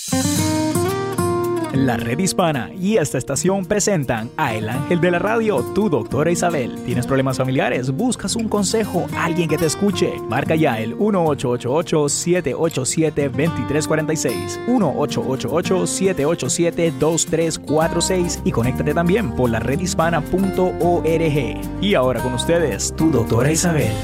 La Red Hispana y esta estación presentan a El Ángel de la Radio, tu doctora Isabel. ¿Tienes problemas familiares? ¿Buscas un consejo? ¿Alguien que te escuche? Marca ya el 1-888-787-2346, 1-888-787-2346 y conéctate también por la redhispana.org. Y ahora con ustedes, tu doctora Isabel.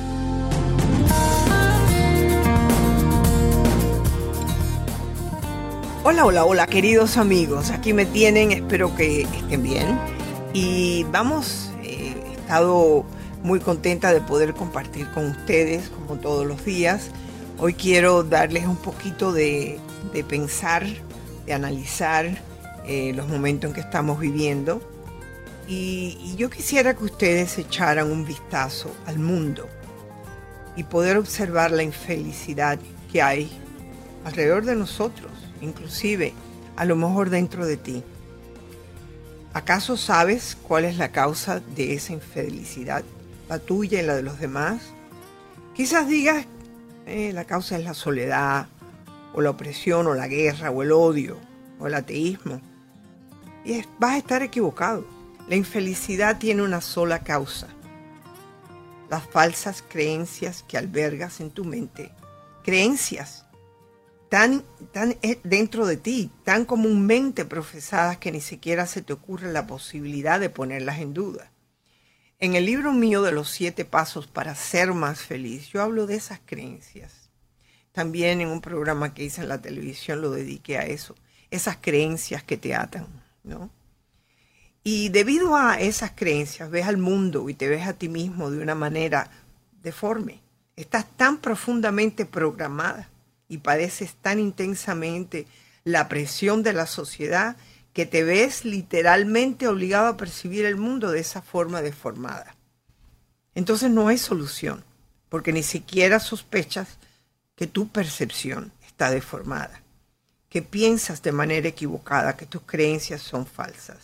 Hola, hola, hola, queridos amigos. Aquí me tienen, espero que estén bien. Y vamos, he estado muy contenta de poder compartir con ustedes, como todos los días. Hoy quiero darles un poquito de pensar, de analizar los momentos en que estamos viviendo. Y yo quisiera que ustedes echaran un vistazo al mundo y poder observar la infelicidad que hay alrededor de nosotros. Inclusive, a lo mejor dentro de ti. ¿Acaso sabes cuál es la causa de esa infelicidad? ¿La tuya y la de los demás? Quizás digas, la causa es la soledad, o la opresión, o la guerra, o el odio, o el ateísmo. Y vas a estar equivocado. La infelicidad tiene una sola causa. Las falsas creencias que albergas en tu mente. Creencias tan dentro de ti, tan comúnmente profesadas que ni siquiera se te ocurre la posibilidad de ponerlas en duda. En el libro mío de los 7 pasos para ser más feliz, yo hablo de esas creencias. También en un programa que hice en la televisión lo dediqué a eso, esas creencias que te atan, ¿no? Y debido a esas creencias ves al mundo y te ves a ti mismo de una manera deforme. Estás tan profundamente programada y padeces tan intensamente la presión de la sociedad que te ves literalmente obligado a percibir el mundo de esa forma deformada. Entonces no hay solución, porque ni siquiera sospechas que tu percepción está deformada, que piensas de manera equivocada, que tus creencias son falsas.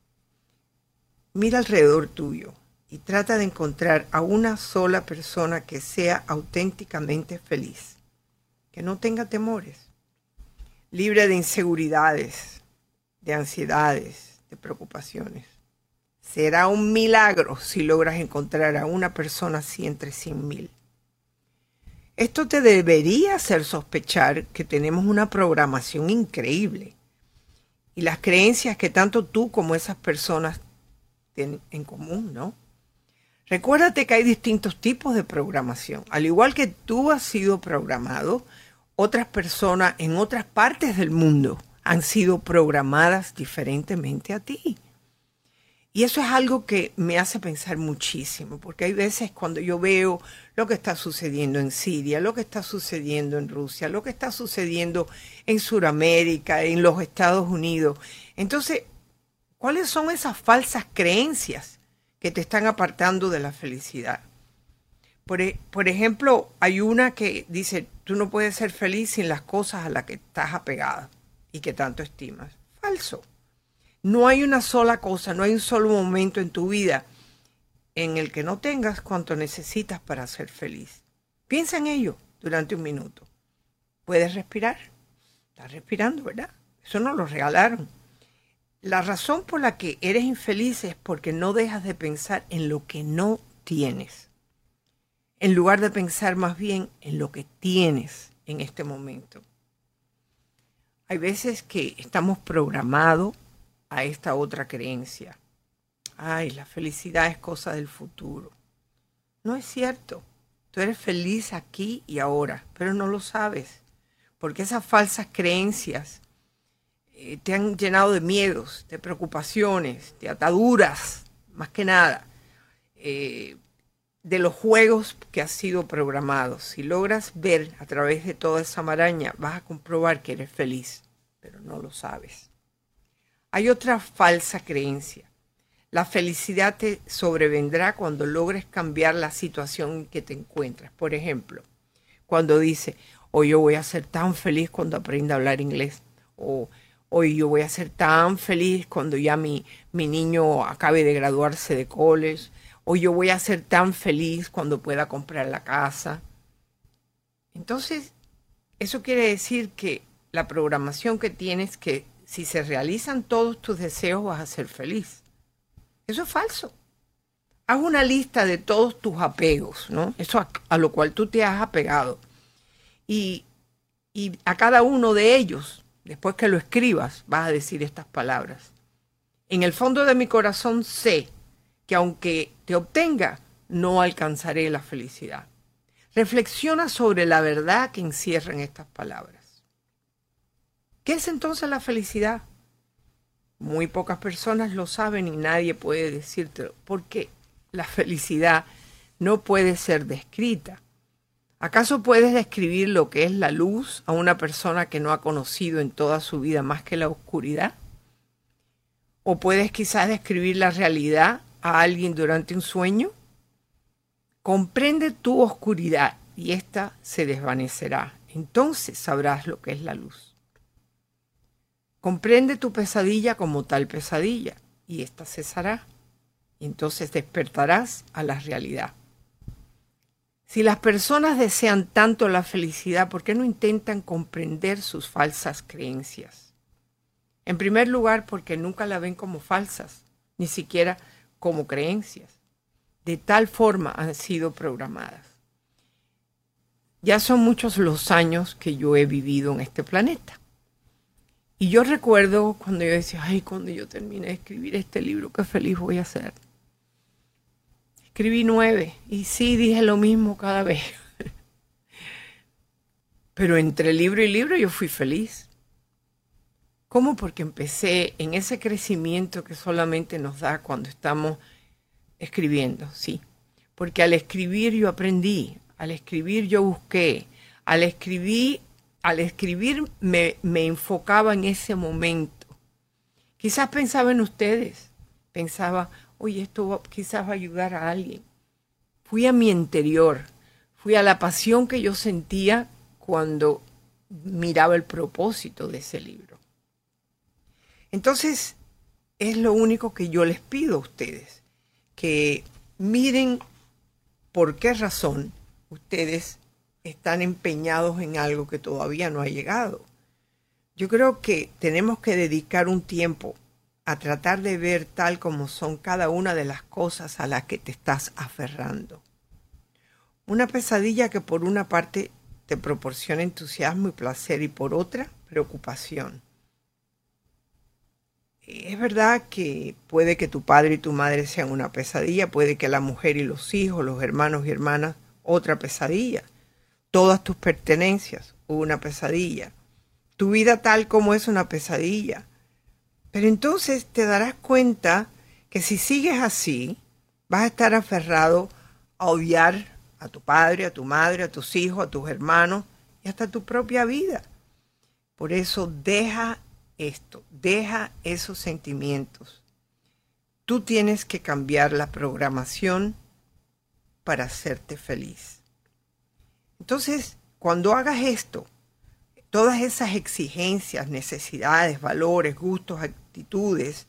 Mira alrededor tuyo y trata de encontrar a una sola persona que sea auténticamente feliz, que no tenga temores, libre de inseguridades, de ansiedades, de preocupaciones. Será un milagro si logras encontrar a una persona así entre 100,000. Esto te debería hacer sospechar que tenemos una programación increíble y las creencias que tanto tú como esas personas tienen en común, ¿no? Recuérdate que hay distintos tipos de programación. Al igual que tú has sido programado, otras personas en otras partes del mundo han sido programadas diferentemente a ti. Y eso es algo que me hace pensar muchísimo, porque hay veces cuando yo veo lo que está sucediendo en Siria, lo que está sucediendo en Rusia, lo que está sucediendo en Sudamérica, en los Estados Unidos. Entonces, ¿cuáles son esas falsas creencias que te están apartando de la felicidad? Por ejemplo, hay una que dice, tú no puedes ser feliz sin las cosas a las que estás apegada y que tanto estimas. Falso. No hay una sola cosa, no hay un solo momento en tu vida en el que no tengas cuanto necesitas para ser feliz. Piensa en ello durante un minuto. ¿Puedes respirar? Estás respirando, ¿verdad? Eso nos lo regalaron. La razón por la que eres infeliz es porque no dejas de pensar en lo que no tienes, en lugar de pensar más bien en lo que tienes en este momento. Hay veces que estamos programados a esta otra creencia. Ay, la felicidad es cosa del futuro. No es cierto. Tú eres feliz aquí y ahora, pero no lo sabes, porque esas falsas creencias te han llenado de miedos, de preocupaciones, de ataduras, más que nada, de los juegos que has sido programado. Si logras ver a través de toda esa maraña, vas a comprobar que eres feliz, pero no lo sabes. Hay otra falsa creencia. La felicidad te sobrevendrá cuando logres cambiar la situación en que te encuentras. Por ejemplo, cuando dice, hoy yo voy a ser tan feliz cuando aprenda a hablar inglés, o hoy yo voy a ser tan feliz cuando ya mi niño acabe de graduarse de college, o yo voy a ser tan feliz cuando pueda comprar la casa. Entonces, eso quiere decir que la programación que tienes, que si se realizan todos tus deseos vas a ser feliz. Eso es falso. Haz una lista de todos tus apegos, ¿no? Eso a lo cual tú te has apegado. Y a cada uno de ellos, después que lo escribas, vas a decir estas palabras. En el fondo de mi corazón sé que aunque te obtenga, no alcanzaré la felicidad. Reflexiona sobre la verdad que encierran estas palabras. ¿Qué es entonces la felicidad? Muy pocas personas lo saben y nadie puede decírtelo, porque la felicidad no puede ser descrita. ¿Acaso puedes describir lo que es la luz a una persona que no ha conocido en toda su vida más que la oscuridad? ¿O puedes quizás describir la realidad a alguien durante un sueño? Comprende tu oscuridad y ésta se desvanecerá. Entonces sabrás lo que es la luz. Comprende tu pesadilla como tal pesadilla y ésta cesará. Y entonces despertarás a la realidad. Si las personas desean tanto la felicidad, ¿por qué no intentan comprender sus falsas creencias? En primer lugar, porque nunca la ven como falsas, ni siquiera como creencias. De tal forma han sido programadas. Ya son muchos los años que yo he vivido en este planeta. Y yo recuerdo cuando yo decía, ay, cuando yo termine de escribir este libro, qué feliz voy a ser. Escribí 9 y sí, dije lo mismo cada vez. Pero entre libro y libro yo fui feliz. ¿Cómo? Porque empecé en ese crecimiento que solamente nos da cuando estamos escribiendo, sí. Porque al escribir yo aprendí, al escribir yo busqué, al escribir me enfocaba en ese momento. Quizás pensaba en ustedes, pensaba, oye, esto quizás va a ayudar a alguien. Fui a mi interior, fui a la pasión que yo sentía cuando miraba el propósito de ese libro. Entonces, es lo único que yo les pido a ustedes, que miren por qué razón ustedes están empeñados en algo que todavía no ha llegado. Yo creo que tenemos que dedicar un tiempo a tratar de ver tal como son cada una de las cosas a las que te estás aferrando. Una pesadilla que por una parte te proporciona entusiasmo y placer y por otra, preocupación. Es verdad que puede que tu padre y tu madre sean una pesadilla, puede que la mujer y los hijos, los hermanos y hermanas, otra pesadilla. Todas tus pertenencias, una pesadilla. Tu vida tal como es una pesadilla. Pero entonces te darás cuenta que si sigues así, vas a estar aferrado a odiar a tu padre, a tu madre, a tus hijos, a tus hermanos y hasta tu propia vida. Por eso deja esto, deja esos sentimientos. Tú tienes que cambiar la programación para hacerte feliz. Entonces, cuando hagas esto, todas esas exigencias, necesidades, valores, gustos, actitudes,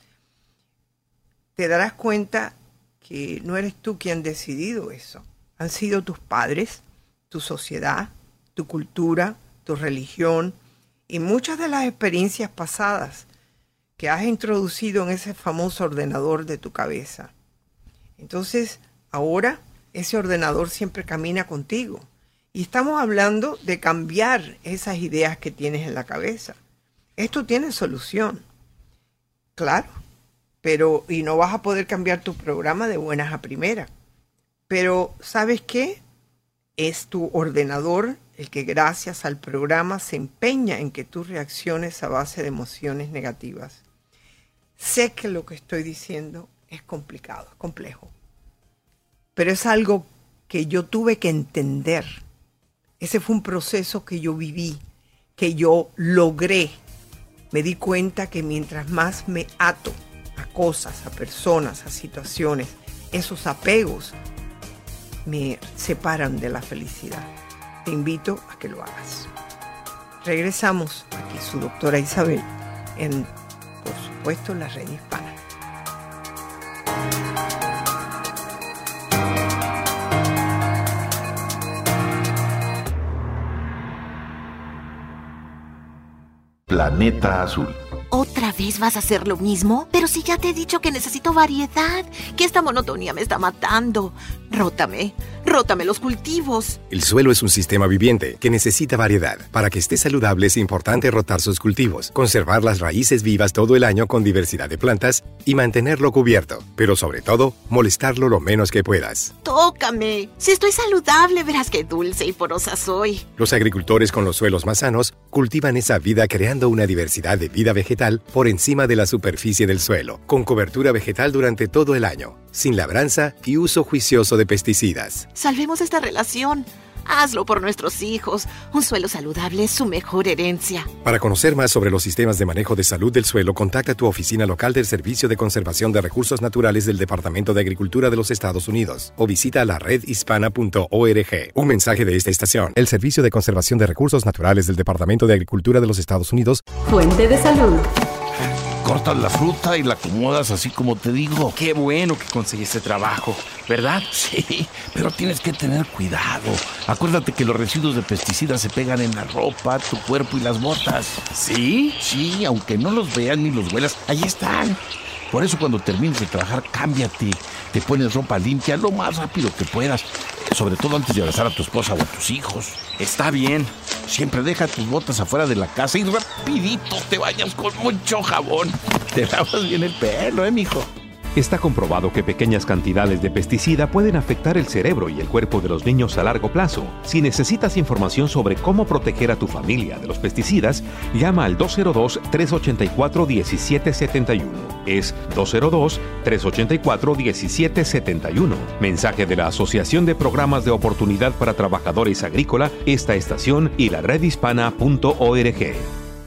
te darás cuenta que no eres tú quien ha decidido eso. Han sido tus padres, tu sociedad, tu cultura, tu religión y muchas de las experiencias pasadas que has introducido en ese famoso ordenador de tu cabeza. Entonces, ahora ese ordenador siempre camina contigo. Y estamos hablando de cambiar esas ideas que tienes en la cabeza. Esto tiene solución, claro, pero y no vas a poder cambiar tu programa de buenas a primeras. Pero, ¿sabes qué? Es tu ordenador el que gracias al programa se empeña en que tú reacciones a base de emociones negativas. Sé que lo que estoy diciendo es complicado, es complejo, pero es algo que yo tuve que entender. Ese fue un proceso que yo viví, que yo logré. Me di cuenta que mientras más me ato a cosas, a personas, a situaciones, esos apegos me separan de la felicidad. Te invito a que lo hagas. Regresamos aquí, su doctora Isabel, en, por supuesto, la red hispana. Planeta Azul. ¿Otra vez vas a hacer lo mismo? Pero si ya te he dicho que necesito variedad, que esta monotonía me está matando. Rótame los cultivos. El suelo es un sistema viviente que necesita variedad. Para que esté saludable es importante rotar sus cultivos, conservar las raíces vivas todo el año con diversidad de plantas y mantenerlo cubierto. Pero sobre todo, molestarlo lo menos que puedas. Tócame. Si estoy saludable, verás qué dulce y porosa soy. Los agricultores con los suelos más sanos cultivan esa vida creando una diversidad de vida vegetal por encima de la superficie del suelo, con cobertura vegetal durante todo el año, sin labranza y uso juicioso de pesticidas. Salvemos esta relación. Hazlo por nuestros hijos. Un suelo saludable es su mejor herencia. Para conocer más sobre los sistemas de manejo de salud del suelo, contacta a tu oficina local del Servicio de Conservación de Recursos Naturales del Departamento de Agricultura de los Estados Unidos o visita la redhispana.org. Un mensaje de esta estación. El Servicio de Conservación de Recursos Naturales del Departamento de Agricultura de los Estados Unidos. Fuente de salud. Cortas la fruta y la acomodas así como te digo. Qué bueno que conseguiste trabajo, ¿verdad? Sí, pero tienes que tener cuidado. Acuérdate que los residuos de pesticidas se pegan en la ropa, tu cuerpo y las botas. ¿Sí? Sí, aunque no los veas ni los huelas, ahí están. Por eso cuando termines de trabajar, cámbiate. Te pones ropa limpia lo más rápido que puedas. Sobre todo antes de abrazar a tu esposa o a tus hijos. Está bien. Siempre deja tus botas afuera de la casa y rapidito te bañas con mucho jabón. Te lavas bien el pelo, mijo. Está comprobado que pequeñas cantidades de pesticida pueden afectar el cerebro y el cuerpo de los niños a largo plazo. Si necesitas información sobre cómo proteger a tu familia de los pesticidas, llama al 202-384-1771. Es 202-384-1771. Mensaje de la Asociación de Programas de Oportunidad para Trabajadores Agrícola, esta estación y la redhispana.org.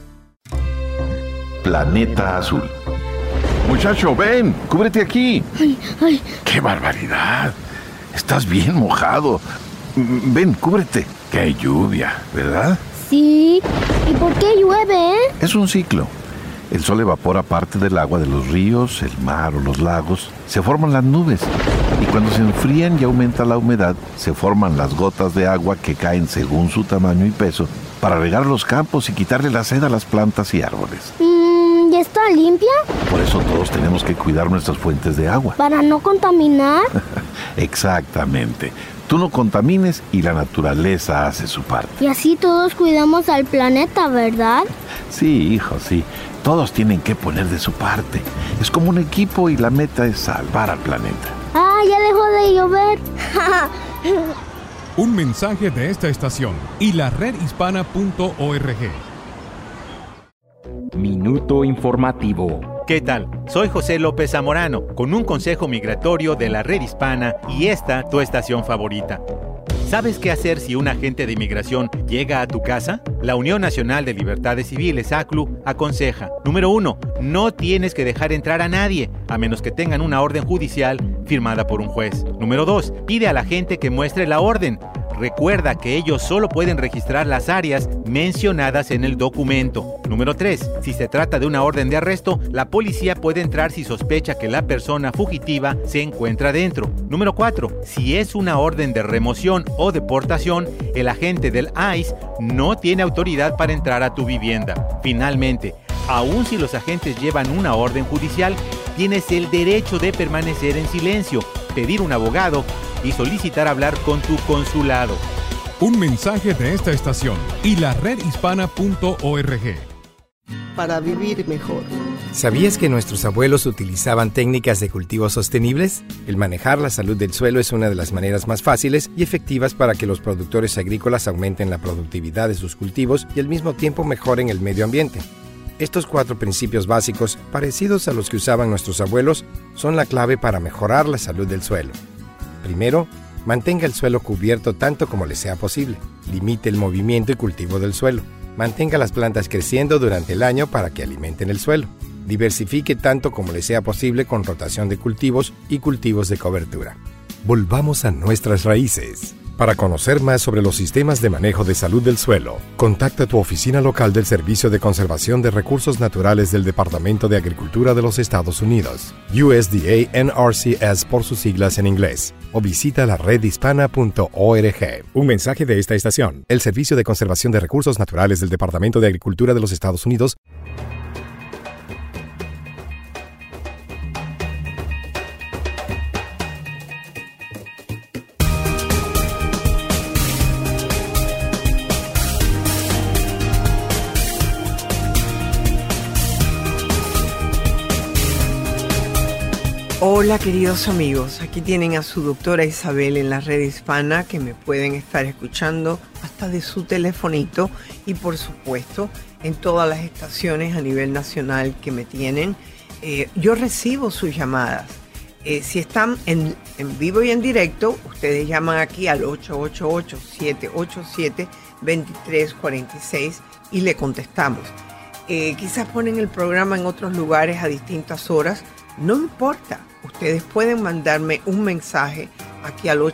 Planeta Azul. Muchacho, ven, cúbrete aquí. Ay. ¡Qué barbaridad! Estás bien mojado. Ven, cúbrete. Que hay lluvia, ¿verdad? Sí. ¿Y por qué llueve, Es un ciclo. El sol evapora parte del agua de los ríos, el mar o los lagos. Se forman las nubes. Y cuando se enfrían y aumenta la humedad, se forman las gotas de agua que caen según su tamaño y peso para regar los campos y quitarle la sed a las plantas y árboles. ¿Y está limpia? Por eso todos tenemos que cuidar nuestras fuentes de agua. ¿Para no contaminar? Exactamente. Tú no contamines y la naturaleza hace su parte. Y así todos cuidamos al planeta, ¿verdad? Sí, hijo, sí. Todos tienen que poner de su parte. Es como un equipo y la meta es salvar al planeta. ¡Ah, ya dejó de llover! Un mensaje de esta estación y la redhispana.org. Minuto informativo. ¿Qué tal? Soy José López Zamorano, con un consejo migratorio de la Red Hispana y esta tu estación favorita. ¿Sabes qué hacer si un agente de inmigración llega a tu casa? La Unión Nacional de Libertades Civiles, ACLU, aconseja: número 1, no tienes que dejar entrar a nadie, a menos que tengan una orden judicial firmada por un juez. Número 2, pide a la gente que muestre la orden. Recuerda que ellos solo pueden registrar las áreas mencionadas en el documento. Número 3. Si se trata de una orden de arresto, la policía puede entrar si sospecha que la persona fugitiva se encuentra dentro. Número 4. Si es una orden de remoción o deportación, el agente del ICE no tiene autoridad para entrar a tu vivienda. Finalmente, aun si los agentes llevan una orden judicial, tienes el derecho de permanecer en silencio, pedir un abogado y solicitar hablar con tu consulado. Un mensaje de esta estación y la redhispana.org. Para vivir mejor. ¿Sabías que nuestros abuelos utilizaban técnicas de cultivo sostenibles? El manejar la salud del suelo es una de las maneras más fáciles y efectivas para que los productores agrícolas aumenten la productividad de sus cultivos y al mismo tiempo mejoren el medio ambiente. Estos 4 principios básicos, parecidos a los que usaban nuestros abuelos, son la clave para mejorar la salud del suelo. Primero, mantenga el suelo cubierto tanto como le sea posible. Limite el movimiento y cultivo del suelo. Mantenga las plantas creciendo durante el año para que alimenten el suelo. Diversifique tanto como le sea posible con rotación de cultivos y cultivos de cobertura. Volvamos a nuestras raíces. Para conocer más sobre los sistemas de manejo de salud del suelo, contacta a tu oficina local del Servicio de Conservación de Recursos Naturales del Departamento de Agricultura de los Estados Unidos, USDA NRCS por sus siglas en inglés, o visita la redhispana.org. Un mensaje de esta estación, el Servicio de Conservación de Recursos Naturales del Departamento de Agricultura de los Estados Unidos. Hola queridos amigos, aquí tienen a su doctora Isabel en la red hispana que me pueden estar escuchando hasta de su telefonito y por supuesto en todas las estaciones a nivel nacional que me tienen. Yo recibo sus llamadas. Si están en vivo y en directo, ustedes llaman aquí al 888-787-2346 y le contestamos. Quizás ponen el programa en otros lugares a distintas horas, no importa. Ustedes pueden mandarme un mensaje aquí al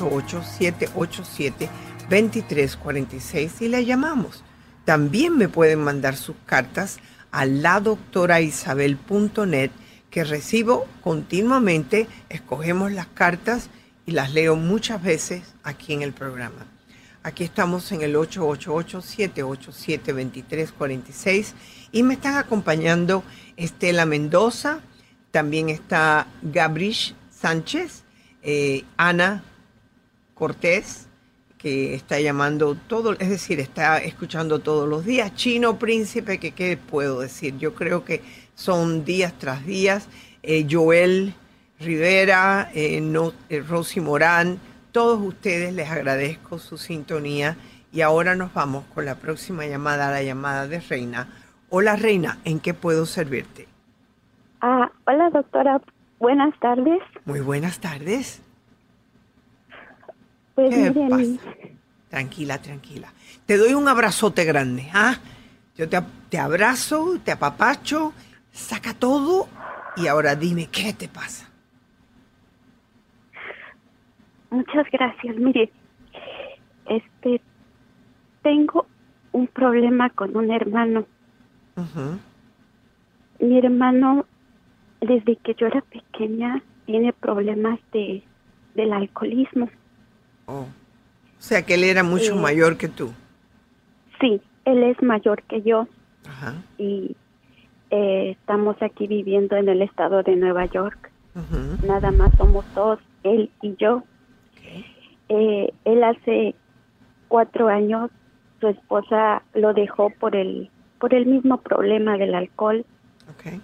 888-787-2346 y le llamamos. También me pueden mandar sus cartas a ladoctoraisabel.net que recibo continuamente. Escogemos las cartas y las leo muchas veces aquí en el programa. Aquí estamos en el 888-787-2346 y me están acompañando Estela Mendoza. También está Gabrish Sánchez, Ana Cortés, que está llamando todo, es decir, está escuchando todos los días. Chino Príncipe, que qué puedo decir, yo creo que son días tras días. Joel Rivera, Rosy Morán, todos ustedes les agradezco su sintonía. Y ahora nos vamos con la próxima llamada, la llamada de Reina. Hola Reina, ¿en qué puedo servirte? Hola doctora, buenas tardes. Muy buenas tardes. Pues ¿Qué miren, pasa? Tranquila. Te doy un abrazote grande, ¿ah? Yo te abrazo, te apapacho, saca todo y ahora dime, ¿qué te pasa? muchas gracias. Mire, tengo un problema con un hermano. Uh-huh. Mi hermano, desde que yo era pequeña, tiene problemas del alcoholismo. Oh. O sea, que él era mucho mayor que tú. Sí, él es mayor que yo. Ajá. Y estamos aquí viviendo en el estado de Nueva York. Uh-huh. Nada más somos dos, él y yo. Okay. Él hace 4 años, su esposa lo dejó por el mismo problema del alcohol. Okay.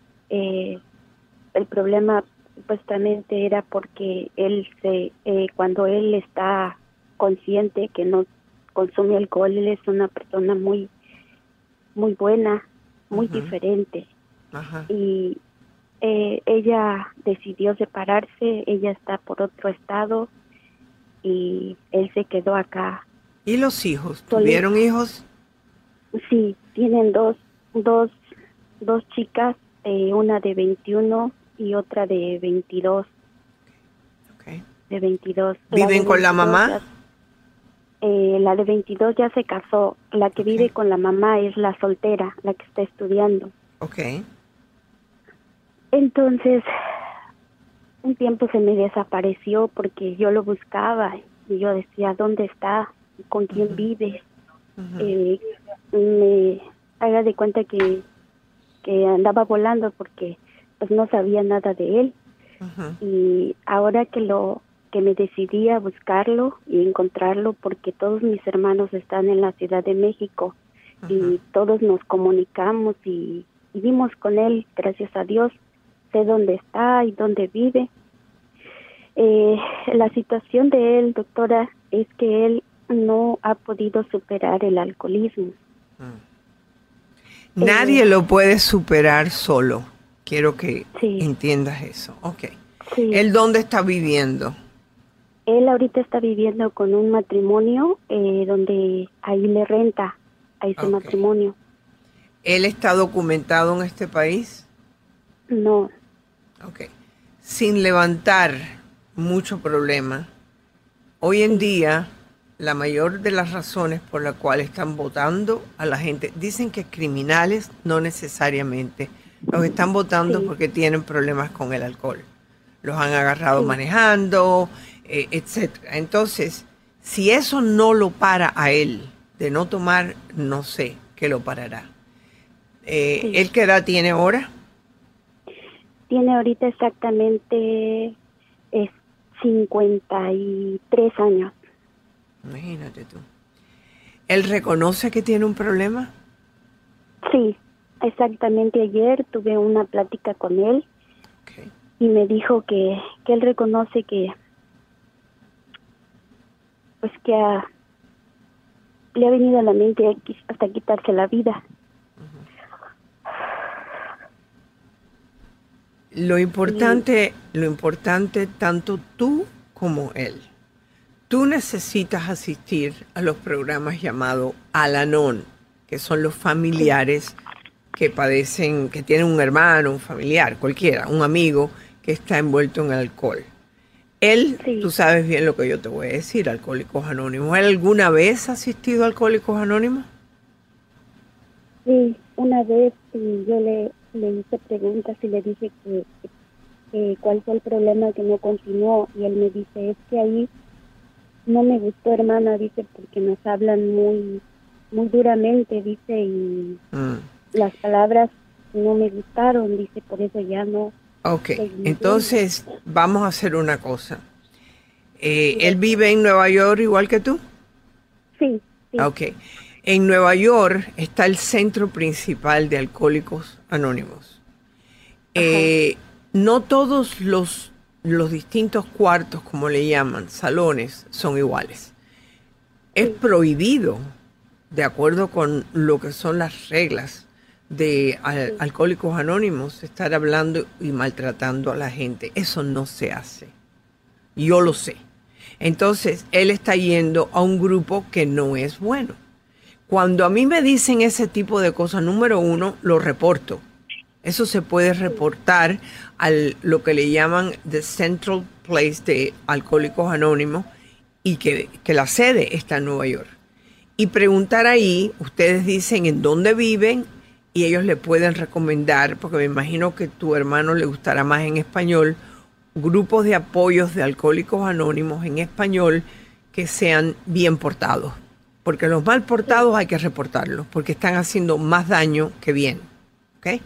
El problema supuestamente era porque él cuando él está consciente que no consume alcohol, él es una persona muy muy buena, muy uh-huh. diferente. Ajá. Y ella decidió separarse, ella está por otro estado y él se quedó acá. ¿Y los hijos? ¿Tuvieron hijos? Sí, tienen dos chicas, una de 21 y otra de 22. Okay. De 22. ¿Viven con la mamá? La de 22 ya se casó. La que vive con la mamá es la soltera, la que está estudiando. Okay. Entonces, un tiempo se me desapareció porque yo lo buscaba y yo decía, ¿dónde está? ¿Con quién uh-huh. vive? Uh-huh. Me haga de cuenta que andaba volando porque pues no sabía nada de él. Uh-huh. Y ahora que me decidí a buscarlo y encontrarlo, porque todos mis hermanos están en la Ciudad de México. Uh-huh. Y todos nos comunicamos y vivimos con él, gracias a Dios. Sé dónde está y dónde vive. La situación de él, doctora, es que él no ha podido superar el alcoholismo. Nadie lo puede superar solo. Quiero que sí. entiendas eso. Okay. Sí. ¿Él dónde está viviendo? Él ahorita está viviendo con un matrimonio donde ahí le renta a ese matrimonio. ¿Él está documentado en este país? Hoy en día, la mayor de las razones por las cuales están votando a la gente, dicen que criminales no necesariamente, los están votando porque tienen problemas con el alcohol. Los han agarrado manejando, etcétera. Entonces, si eso no lo para a él de no tomar, no sé qué lo parará. ¿Él qué edad tiene ahora? Tiene ahorita exactamente 53 años. Imagínate tú. ¿Él reconoce que tiene un problema? Sí, exactamente. Ayer tuve una plática con él y me dijo que él reconoce que pues que le ha venido a la mente hasta quitarse la vida. Lo importante, tanto tú como él. Tú necesitas asistir a los programas llamados Al-Anon, que son los familiares que padecen, que tienen un hermano, un familiar, cualquiera, un amigo que está envuelto en el alcohol. Él, tú sabes bien lo que yo te voy a decir, Alcohólicos Anónimos. ¿Él alguna vez ha asistido a Alcohólicos Anónimos? Sí, una vez yo le hice preguntas y le dije que cuál fue el problema que no continuó, y él me dice, es que ahí no me gustó, hermana, dice, porque nos hablan muy duramente, dice, y las palabras no me gustaron, dice, por eso ya no. Ok, entonces vamos a hacer una cosa. ¿Él vive en Nueva York igual que tú? Sí. Ok. En Nueva York está el centro principal de Alcohólicos Anónimos. No todos los distintos cuartos, como le llaman, salones, son iguales. Es prohibido, de acuerdo con lo que son las reglas de Alcohólicos Anónimos, estar hablando y maltratando a la gente. Eso no se hace. Yo lo sé. Entonces, él está yendo a un grupo que no es bueno. Cuando a mí me dicen ese tipo de cosas, número uno, lo reporto. Eso se puede reportar a lo que le llaman The Central Place de Alcohólicos Anónimos, y que la sede está en Nueva York. Y preguntar ahí, ustedes dicen en dónde viven y ellos le pueden recomendar, porque me imagino que tu hermano le gustará más en español, grupos de apoyos de Alcohólicos Anónimos en español que sean bien portados. Porque los mal portados hay que reportarlos, porque están haciendo más daño que bien. ¿Ok?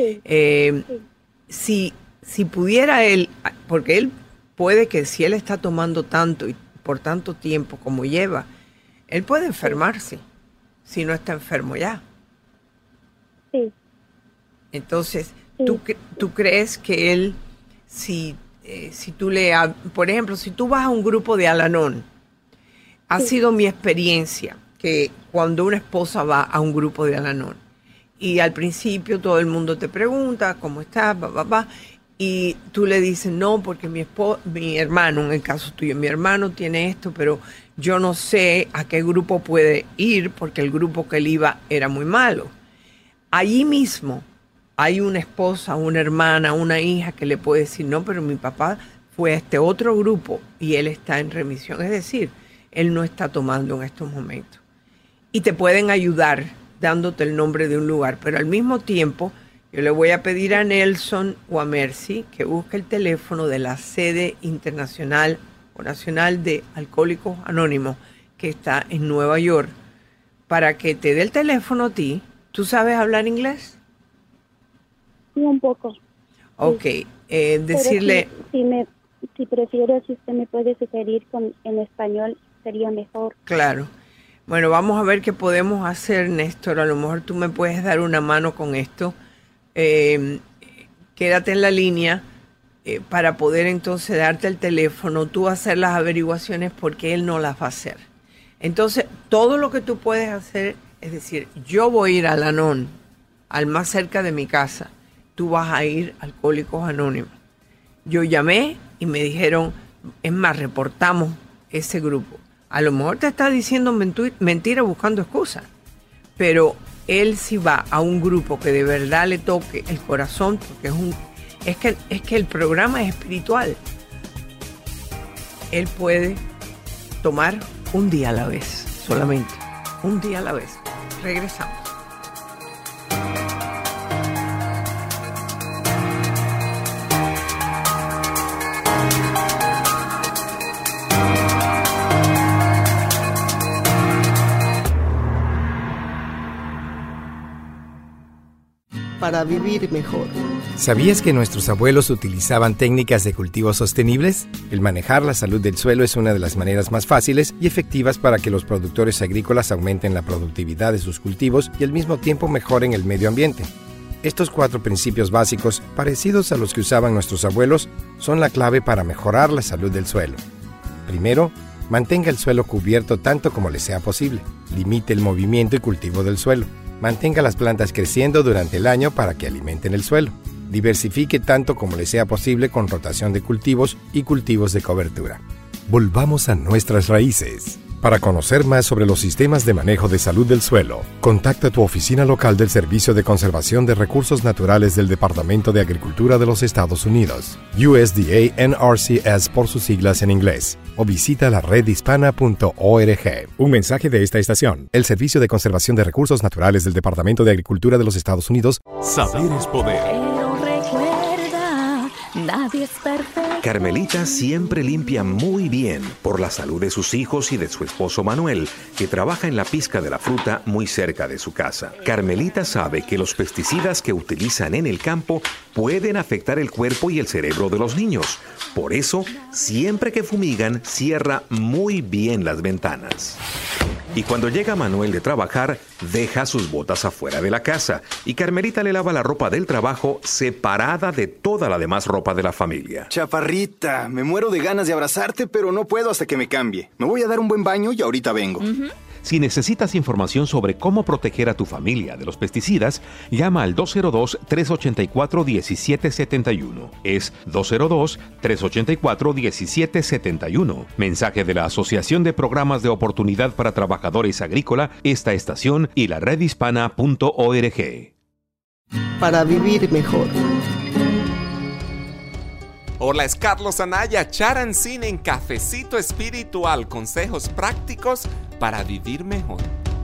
Si pudiera él, porque él puede que si él está tomando tanto y por tanto tiempo como lleva, él puede enfermarse si no está enfermo ya. Sí. Entonces, ¿tú crees que él, si tú por ejemplo, si tú vas a un grupo de Al-Anon, ha sido mi experiencia que cuando una esposa va a un grupo de Al-Anon y al principio todo el mundo te pregunta cómo estás, y tú le dices no, porque mi hermano, en el caso tuyo, mi hermano tiene esto, pero yo no sé a qué grupo puede ir porque el grupo que él iba era muy malo. Allí mismo hay una esposa, una hermana, una hija que le puede decir no, pero mi papá fue a este otro grupo y él está en remisión, es decir, él no está tomando en estos momentos. Y te pueden ayudar dándote el nombre de un lugar, pero al mismo tiempo yo le voy a pedir a Nelson o a Mercy que busque el teléfono de la sede internacional o nacional de Alcohólicos Anónimos que está en Nueva York para que te dé el teléfono a ti. ¿Tú sabes hablar inglés? Sí, un poco. Ok, decirle... Si prefiero, si usted me puede sugerir en español, sería mejor. Claro. Bueno, vamos a ver qué podemos hacer, Néstor. A lo mejor tú me puedes dar una mano con esto. Quédate en la línea para poder entonces darte el teléfono, tú hacer las averiguaciones porque él no las va a hacer. Entonces, todo lo que tú puedes hacer, es decir, yo voy a ir al Al-Anon, al más cerca de mi casa. Tú vas a ir a Alcohólicos Anónimos. Yo llamé y me dijeron, es más, reportamos ese grupo. A lo mejor te está diciendo mentira buscando excusas, pero él si va a un grupo que de verdad le toque el corazón, porque es que el programa es espiritual, él puede tomar un día a la vez, solamente un día a la vez. Regresamos. Para vivir mejor. ¿Sabías que nuestros abuelos utilizaban técnicas de cultivo sostenibles? El manejar la salud del suelo es una de las maneras más fáciles y efectivas para que los productores agrícolas aumenten la productividad de sus cultivos y al mismo tiempo mejoren el medio ambiente. Estos 4 principios básicos, parecidos a los que usaban nuestros abuelos, son la clave para mejorar la salud del suelo. Primero, mantenga el suelo cubierto tanto como le sea posible. Limite el movimiento y cultivo del suelo. Mantenga las plantas creciendo durante el año para que alimenten el suelo. Diversifique tanto como le sea posible con rotación de cultivos y cultivos de cobertura. Volvamos a nuestras raíces. Para conocer más sobre los sistemas de manejo de salud del suelo, contacta a tu oficina local del Servicio de Conservación de Recursos Naturales del Departamento de Agricultura de los Estados Unidos, USDA NRCS por sus siglas en inglés, o visita la redhispana.org. Un mensaje de esta estación, el Servicio de Conservación de Recursos Naturales del Departamento de Agricultura de los Estados Unidos. Saber es poder. Pero recuerda, nadie es perfecto. Carmelita siempre limpia muy bien por la salud de sus hijos y de su esposo Manuel, que trabaja en la pizca de la fruta muy cerca de su casa. Carmelita sabe que los pesticidas que utilizan en el campo pueden afectar el cuerpo y el cerebro de los niños. Por eso, siempre que fumigan, cierra muy bien las ventanas. Y cuando llega Manuel de trabajar, deja sus botas afuera de la casa y Carmelita le lava la ropa del trabajo separada de toda la demás ropa de la familia. Chaparrita, me muero de ganas de abrazarte, pero no puedo hasta que me cambie. Me voy a dar un buen baño y ahorita vengo. Si necesitas información sobre cómo proteger a tu familia de los pesticidas, llama al 202-384-1771. Es 202-384-1771. Mensaje de la Asociación de Programas de Oportunidad para Trabajadores Agrícola, esta estación y la redhispana.org. Para vivir mejor. Hola, es Carlos Anaya, Charancín en Cafecito Espiritual, consejos prácticos para vivir mejor.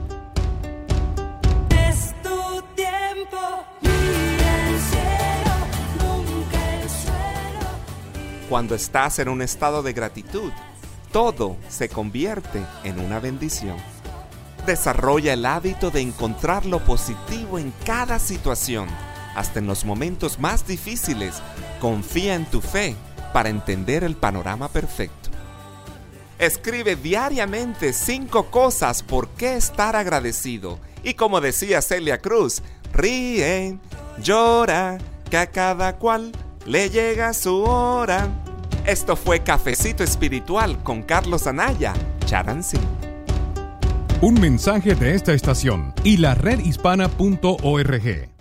Es tu tiempo, mira el cielo, nunca el suelo. Cuando estás en un estado de gratitud, todo se convierte en una bendición. Desarrolla el hábito de encontrar lo positivo en cada situación. Hasta en los momentos más difíciles, confía en tu fe para entender el panorama perfecto. Escribe diariamente 5 cosas por qué estar agradecido. Y como decía Celia Cruz, ríe, llora, que a cada cual le llega su hora. Esto fue Cafecito Espiritual con Carlos Anaya, Charancín. Un mensaje de esta estación y la redhispana.org.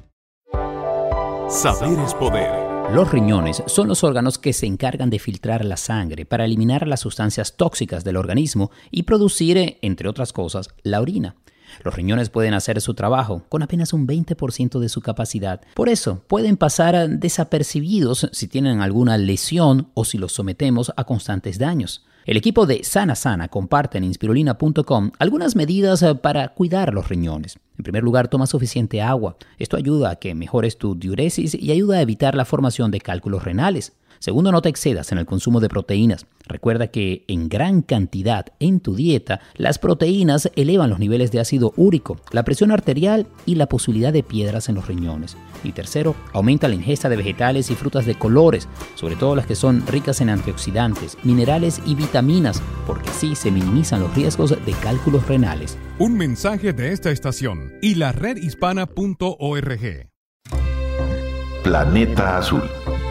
Saber es poder. Los riñones son los órganos que se encargan de filtrar la sangre para eliminar las sustancias tóxicas del organismo y producir, entre otras cosas, la orina. Los riñones pueden hacer su trabajo con apenas un 20% de su capacidad. Por eso, pueden pasar desapercibidos si tienen alguna lesión o si los sometemos a constantes daños. El equipo de Sana Sana comparte en Inspirulina.com algunas medidas para cuidar los riñones. En primer lugar, toma suficiente agua. Esto ayuda a que mejores tu diuresis y ayuda a evitar la formación de cálculos renales. Segundo, no te excedas en el consumo de proteínas. Recuerda que en gran cantidad en tu dieta, las proteínas elevan los niveles de ácido úrico, la presión arterial y la posibilidad de piedras en los riñones. Y tercero, aumenta la ingesta de vegetales y frutas de colores, sobre todo las que son ricas en antioxidantes, minerales y vitaminas, porque así se minimizan los riesgos de cálculos renales. Un mensaje de esta estación y la redhispana.org. Planeta Azul.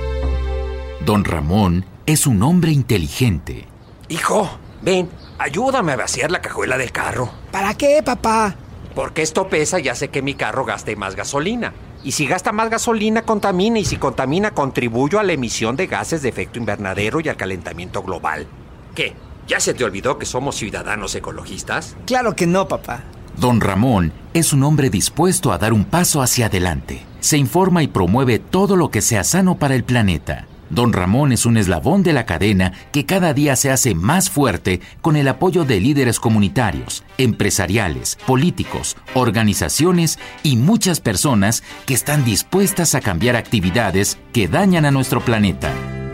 Don Ramón es un hombre inteligente. Hijo, ven, ayúdame a vaciar la cajuela del carro. ¿Para qué, papá? Porque esto pesa y hace que mi carro gaste más gasolina. Y si gasta más gasolina, contamina. Y si contamina, contribuyo a la emisión de gases de efecto invernadero y al calentamiento global. ¿Qué? ¿Ya se te olvidó que somos ciudadanos ecologistas? Claro que no, papá. Don Ramón es un hombre dispuesto a dar un paso hacia adelante. Se informa y promueve todo lo que sea sano para el planeta. Don Ramón es un eslabón de la cadena que cada día se hace más fuerte con el apoyo de líderes comunitarios, empresariales, políticos, organizaciones y muchas personas que están dispuestas a cambiar actividades que dañan a nuestro planeta.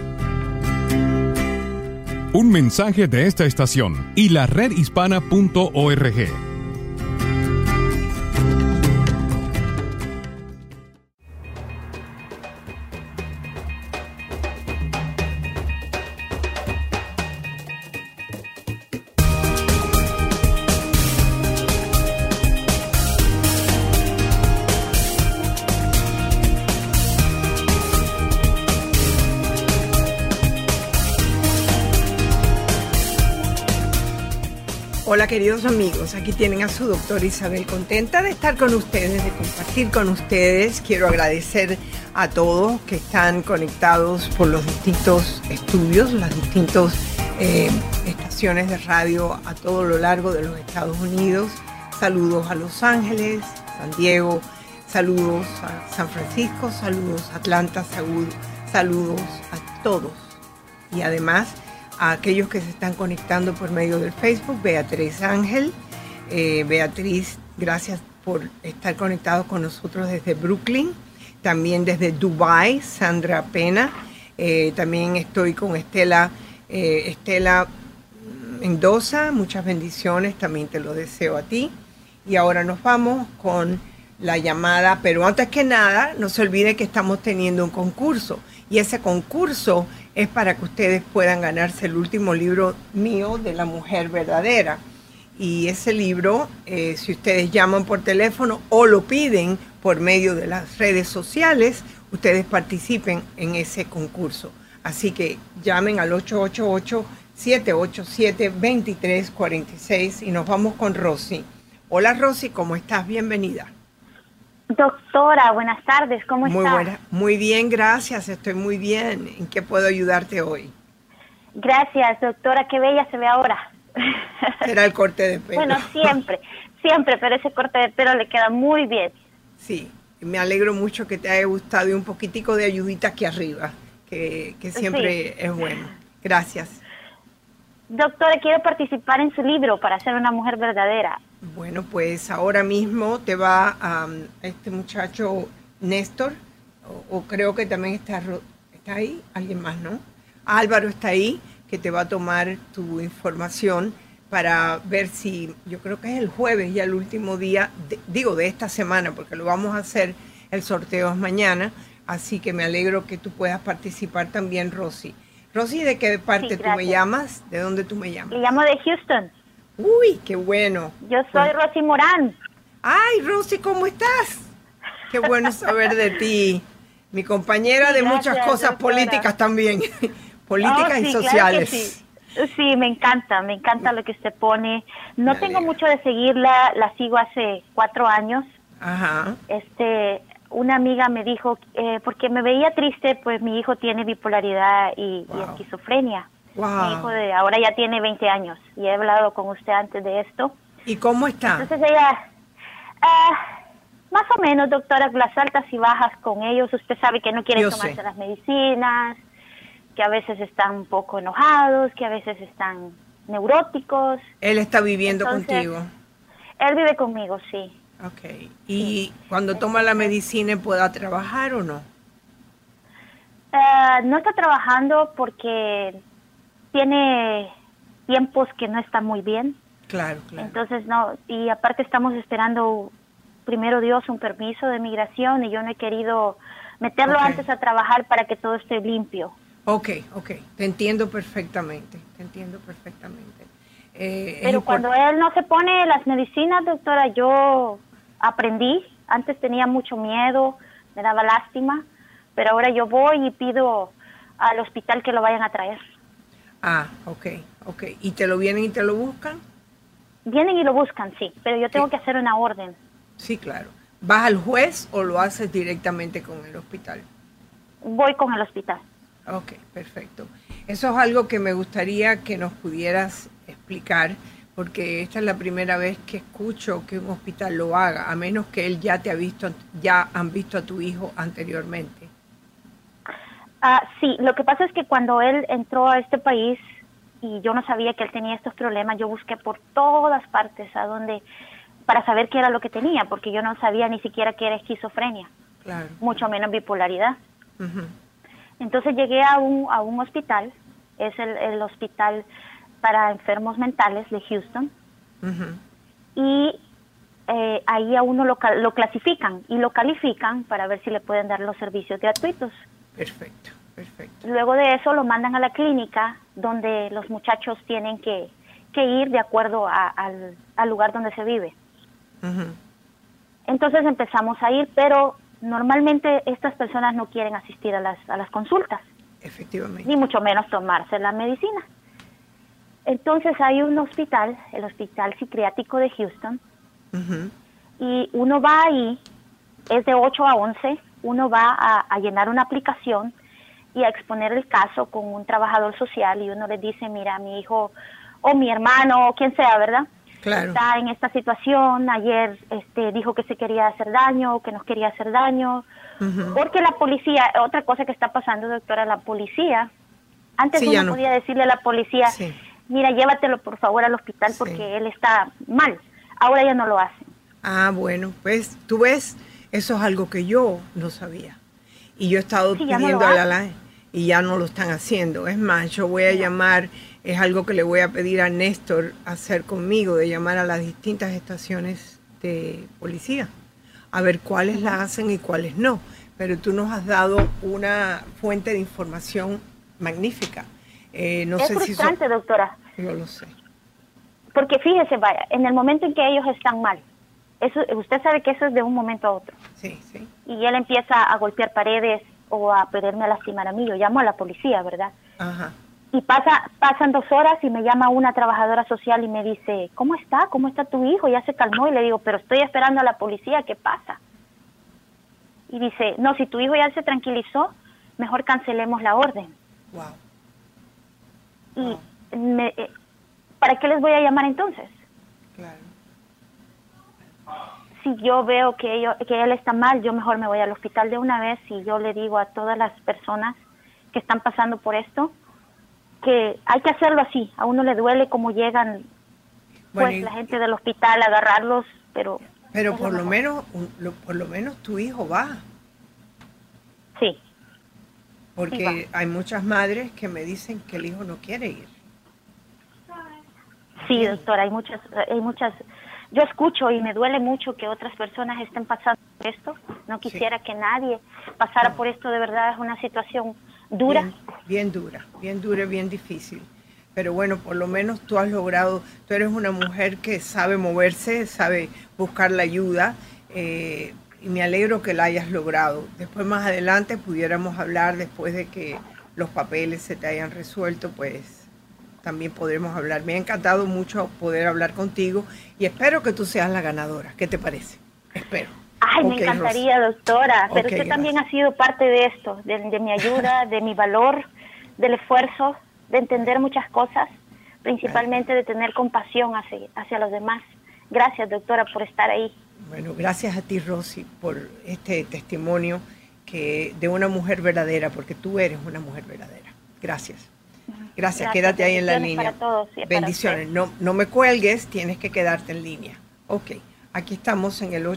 Un mensaje de esta estación y la redhispana.org. Hola queridos amigos, aquí tienen a su doctora Isabel, contenta de estar con ustedes, de compartir con ustedes. Quiero agradecer a todos que están conectados por los distintos estudios, las distintas estaciones de radio a todo lo largo de los Estados Unidos. Saludos a Los Ángeles, San Diego, saludos a San Francisco, saludos a Atlanta, saludos a todos. Y además a aquellos que se están conectando por medio del Facebook, Beatriz Ángel. Beatriz, gracias por estar conectado con nosotros desde Brooklyn, también desde Dubai, Sandra Pena. También estoy con Estela Mendoza, muchas bendiciones, también te lo deseo a ti. Y ahora nos vamos con la llamada, pero antes que nada, no se olvide que estamos teniendo un concurso, y ese concurso es para que ustedes puedan ganarse el último libro mío de La Mujer Verdadera. Y ese libro, si ustedes llaman por teléfono o lo piden por medio de las redes sociales, ustedes participen en ese concurso. Así que llamen al 888-787-2346 y nos vamos con Rosy. Hola Rosy, ¿cómo estás? Bienvenida. Doctora, buenas tardes, ¿cómo está? Muy bien, gracias, estoy muy bien. ¿En qué puedo ayudarte hoy? Gracias, doctora, qué bella se ve ahora. Será el corte de pelo. Bueno, siempre, pero ese corte de pelo le queda muy bien. Sí, me alegro mucho que te haya gustado y un poquitico de ayudita aquí arriba, que siempre es bueno. Gracias. Doctora, quiero participar en su libro para ser una mujer verdadera. Bueno, pues ahora mismo te va a este muchacho Néstor, o creo que también está ahí, alguien más, ¿no? Álvaro está ahí, que te va a tomar tu información para ver si, yo creo que es el jueves, ya el último día, de esta semana, porque lo vamos a hacer, el sorteo es mañana, así que me alegro que tú puedas participar también, Rosy. Rosy, ¿de qué parte tú me llamas? ¿De dónde tú me llamas? Le llamo de Houston. Uy, qué bueno. Yo soy Rosy Morán. Ay, Rosy, ¿cómo estás? Qué bueno saber de ti. Mi compañera de muchas cosas, doctora. Políticas también. Políticas y sociales. Claro que sí, me encanta lo que usted pone. No tengo mucho de seguirla, la sigo hace 4 años. Ajá. Una amiga me dijo, porque me veía triste, pues mi hijo tiene bipolaridad y esquizofrenia. Wow. Mi hijo ahora ya tiene 20 años y he hablado con usted antes de esto. ¿Y cómo está? Entonces ella, más o menos, doctora, las altas y bajas con ellos. Usted sabe que no quieren tomarse las medicinas, que a veces están un poco enojados, que a veces están neuróticos. ¿Él está viviendo contigo? Él vive conmigo, sí. Ok. ¿Y cuando toma la medicina pueda trabajar o no? No está trabajando porque tiene tiempos que no está muy bien. Claro. Entonces no, y aparte estamos esperando, primero Dios, un permiso de migración y yo no he querido meterlo antes a trabajar para que todo esté limpio. Ok, te entiendo perfectamente, Pero cuando él no se pone las medicinas, doctora, yo aprendí, antes tenía mucho miedo, me daba lástima, pero ahora yo voy y pido al hospital que lo vayan a traer. Ah, ok. ¿Y te lo vienen y te lo buscan? Vienen y lo buscan, sí, pero yo tengo que hacer una orden. Sí, claro. ¿Vas al juez o lo haces directamente con el hospital? Voy con el hospital. Ok, perfecto. Eso es algo que me gustaría que nos pudieras explicar, porque esta es la primera vez que escucho que un hospital lo haga, a menos que él ya han visto a tu hijo anteriormente. Sí, lo que pasa es que cuando él entró a este país y yo no sabía que él tenía estos problemas, yo busqué por todas partes para saber qué era lo que tenía, porque yo no sabía ni siquiera que era esquizofrenia, claro, mucho menos bipolaridad. Uh-huh. Entonces llegué a un hospital, es el hospital para enfermos mentales de Houston, Uh-huh. y ahí a uno lo clasifican y lo califican para ver si le pueden dar los servicios gratuitos. Perfecto, perfecto. Luego de eso lo mandan a la clínica donde los muchachos tienen que ir de acuerdo al lugar donde se vive. Uh-huh. Entonces empezamos a ir, pero normalmente estas personas no quieren asistir a las consultas. Efectivamente. Ni mucho menos tomarse la medicina. Entonces hay un hospital, el Hospital Psiquiátrico de Houston, Uh-huh. y uno va ahí, es de 8 a 11, uno va a llenar una aplicación y a exponer el caso con un trabajador social, y uno le dice, mira, mi hijo o mi hermano o quien sea, ¿verdad? Claro. Está en esta situación, ayer dijo que se quería hacer daño, que nos quería hacer daño, Uh-huh. porque la policía, otra cosa que está pasando, doctora, la policía, antes Sí, uno ya no. podía decirle a la policía, Sí. mira, llévatelo por favor al hospital porque él está mal, ahora ya no lo hacen. Bueno, pues tú ves, eso es algo que yo no sabía. Y yo he estado Sí, ya no pidiendo lo a la y ya no lo están haciendo. Es más, yo voy a llamar, es algo que le voy a pedir a Néstor hacer conmigo, de llamar a las distintas estaciones de policía, a ver cuáles la hacen y cuáles no. Pero tú nos has dado una fuente de información magnífica. No Es sé si frustrante, doctora. Yo lo sé. Porque fíjese, vaya, en el momento en que ellos están mal, eso, usted sabe que eso es de un momento a otro. Sí, sí. Y él empieza a golpear paredes o a quererme lastimar a mí. Yo llamo a la policía, ¿verdad? Ajá. Y pasan 2 horas y me llama una trabajadora social y me dice, ¿cómo está? ¿Cómo está tu hijo? Ya se calmó. Y le digo, pero estoy esperando a la policía, ¿qué pasa? Y dice, no, si tu hijo ya se tranquilizó, mejor cancelemos la orden. Wow. Y ¿para qué les voy a llamar entonces? Claro. Si yo veo que él está mal, yo mejor me voy al hospital de una vez y yo le digo a todas las personas que están pasando por esto que hay que hacerlo así. A uno le duele cómo llegan la gente del hospital a agarrarlos, pero por lo menos tu hijo va. Sí. Porque hay muchas madres que me dicen que el hijo no quiere ir. Sí, doctora, hay muchas. Yo escucho y me duele mucho que otras personas estén pasando por esto. No quisiera que nadie pasara por esto. De verdad es una situación dura. Bien dura, bien difícil. Pero bueno, por lo menos tú has logrado, tú eres una mujer que sabe moverse, sabe buscar la ayuda, y me alegro que la hayas logrado. Después más adelante pudiéramos hablar, después de que los papeles se te hayan resuelto, pues también podremos hablar. Me ha encantado mucho poder hablar contigo y espero que tú seas la ganadora. ¿Qué te parece? Espero. Ay, me encantaría, doctora, pero usted gracias. También ha sido parte de esto, de mi ayuda, de mi valor, del esfuerzo, de entender muchas cosas, principalmente de tener compasión hacia los demás. Gracias, doctora, por estar ahí. Bueno, gracias a ti, Rosy, por este testimonio de una mujer verdadera, porque tú eres una mujer verdadera. Gracias. Gracias, quédate ahí en la línea. Para todos y Bendiciones. No me cuelgues, tienes que quedarte en línea. Ok, aquí estamos en el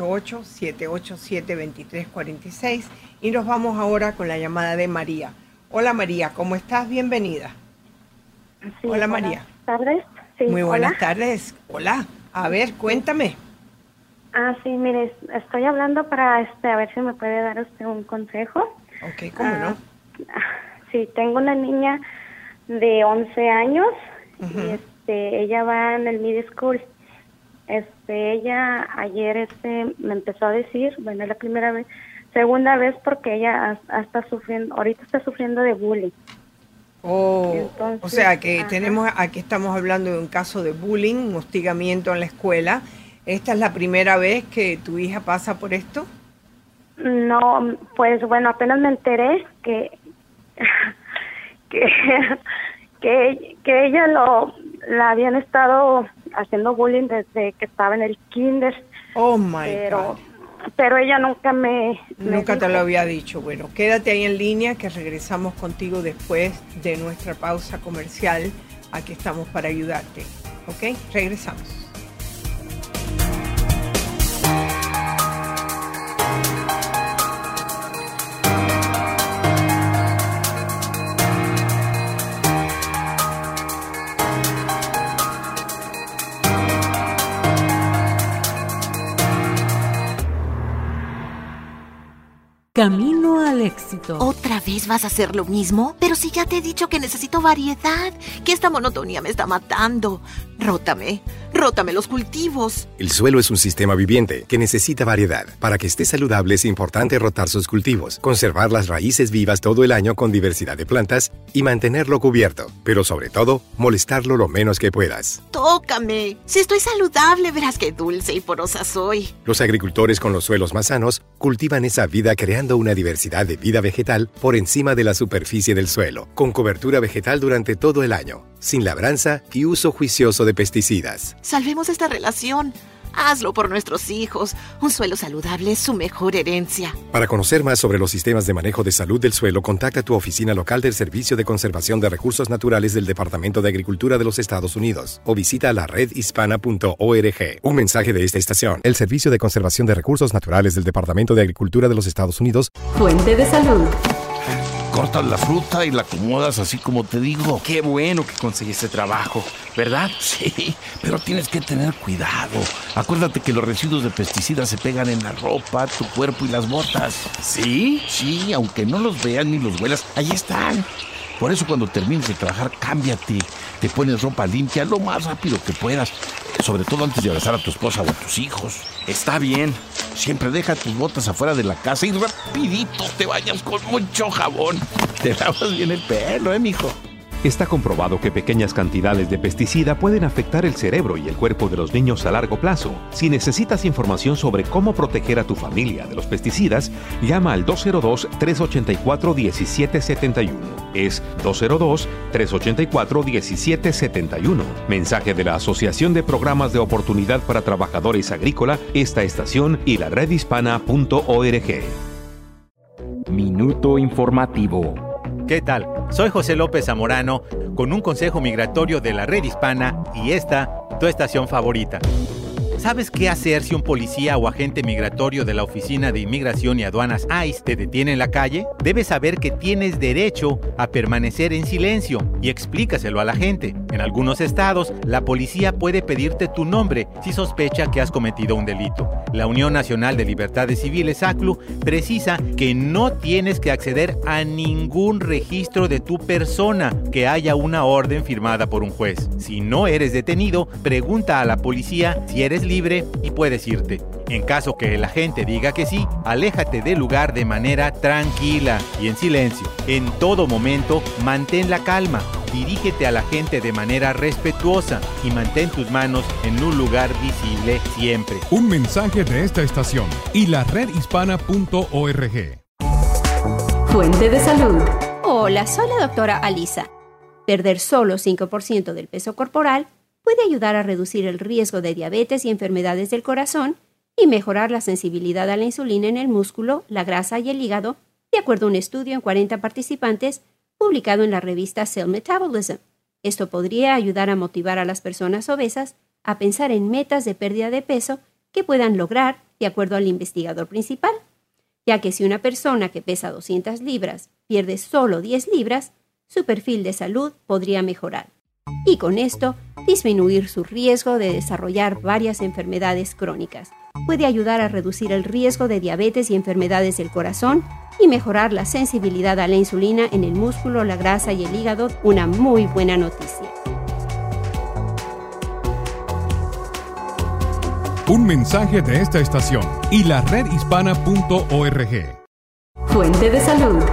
888-787-2346 y nos vamos ahora con la llamada de María. Hola María, ¿cómo estás? Bienvenida. Sí, hola María. Buenas tardes. Sí, muy buenas hola. tardes. Hola. A ver, cuéntame. Sí, mire, estoy hablando para a ver si me puede dar usted un consejo. Ok, ¿cómo no? Sí, tengo una niña de 11 años Ujú. y ella va en el middle school. Ella ayer me empezó a decir, bueno, es la segunda vez porque ella está sufriendo, ahorita está sufriendo de bullying. Entonces, o sea que aquí estamos hablando de un caso de bullying, un hostigamiento en la escuela. ¿Esta es la primera vez que tu hija pasa por esto? No, pues bueno, apenas me enteré que ella la habían estado haciendo bullying desde que estaba en el kinder. Oh my pero, God. pero ella nunca me Nunca te dijo. lo había dicho. Bueno, quédate ahí en línea que regresamos contigo después de nuestra pausa comercial. Aquí estamos para ayudarte. ¿Ok? Regresamos. Camino al éxito. ¿Otra vez vas a hacer lo mismo? Pero si ya te he dicho que necesito variedad, que esta monotonía me está matando. Rótame los cultivos. El suelo es un sistema viviente que necesita variedad. Para que esté saludable es importante rotar sus cultivos, conservar las raíces vivas todo el año con diversidad de plantas y mantenerlo cubierto. Pero sobre todo, molestarlo lo menos que puedas. Tócame. Si estoy saludable, verás qué dulce y porosa soy. Los agricultores con los suelos más sanos cultivan esa vida creando una diversidad de vida vegetal por encima de la superficie del suelo, con cobertura vegetal durante todo el año, sin labranza y uso juicioso de pesticidas. Salvemos esta relación. Hazlo por nuestros hijos. Un suelo saludable es su mejor herencia. Para conocer más sobre los sistemas de manejo de salud del suelo, contacta a tu oficina local del Servicio de Conservación de Recursos Naturales del Departamento de Agricultura de los Estados Unidos o visita la redhispana.org. Un mensaje de esta estación. El Servicio de Conservación de Recursos Naturales del Departamento de Agricultura de los Estados Unidos. Fuente de salud. Cortas la fruta y la acomodas así como te digo. Qué bueno que conseguiste trabajo, ¿verdad? Sí, pero tienes que tener cuidado. Acuérdate que los residuos de pesticidas se pegan en la ropa, tu cuerpo y las botas. ¿Sí? Sí, aunque no los veas ni los huelas, ahí están. Por eso cuando termines de trabajar, cámbiate. Te pones ropa limpia lo más rápido que puedas. Sobre todo antes de abrazar a tu esposa o a tus hijos. Está bien. Siempre deja tus botas afuera de la casa y rapidito te bañas con mucho jabón. Te lavas bien el pelo, mijo. Está comprobado que pequeñas cantidades de pesticida pueden afectar el cerebro y el cuerpo de los niños a largo plazo. Si necesitas información sobre cómo proteger a tu familia de los pesticidas, llama al 202-384-1771. Es 202-384-1771. Mensaje de la Asociación de Programas de Oportunidad para Trabajadores Agrícola, esta estación y la redhispana.org. Minuto informativo. ¿Qué tal? Soy José López Zamorano con un consejo migratorio de la Red Hispana y esta, tu estación favorita. ¿Sabes qué hacer si un policía o agente migratorio de la Oficina de Inmigración y Aduanas ICE te detiene en la calle? Debes saber que tienes derecho a permanecer en silencio y explícaselo a la gente. En algunos estados, la policía puede pedirte tu nombre si sospecha que has cometido un delito. La Unión Nacional de Libertades Civiles, ACLU, precisa que no tienes que acceder a ningún registro de tu persona que haya una orden firmada por un juez. Si no eres detenido, pregunta a la policía si eres libre y puedes irte. En caso que el agente diga que sí, aléjate del lugar de manera tranquila y en silencio. En todo momento, mantén la calma. Dirígete al agente de manera respetuosa y mantén tus manos en un lugar visible siempre. Un mensaje de esta estación y la redhispana.org. Fuente de salud. Hola, soy la doctora Alisa. Perder solo 5% del peso corporal puede ayudar a reducir el riesgo de diabetes y enfermedades del corazón y mejorar la sensibilidad a la insulina en el músculo, la grasa y el hígado, de acuerdo a un estudio en 40 participantes publicado en la revista Cell Metabolism. Esto podría ayudar a motivar a las personas obesas a pensar en metas de pérdida de peso que puedan lograr, de acuerdo al investigador principal, ya que si una persona que pesa 200 libras pierde solo 10 libras, su perfil de salud podría mejorar. Y con esto, disminuir su riesgo de desarrollar varias enfermedades crónicas. Puede ayudar a reducir el riesgo de diabetes y enfermedades del corazón y mejorar la sensibilidad a la insulina en el músculo, la grasa y el hígado. Una muy buena noticia. Un mensaje de esta estación y la redhispana.org. Fuente de salud.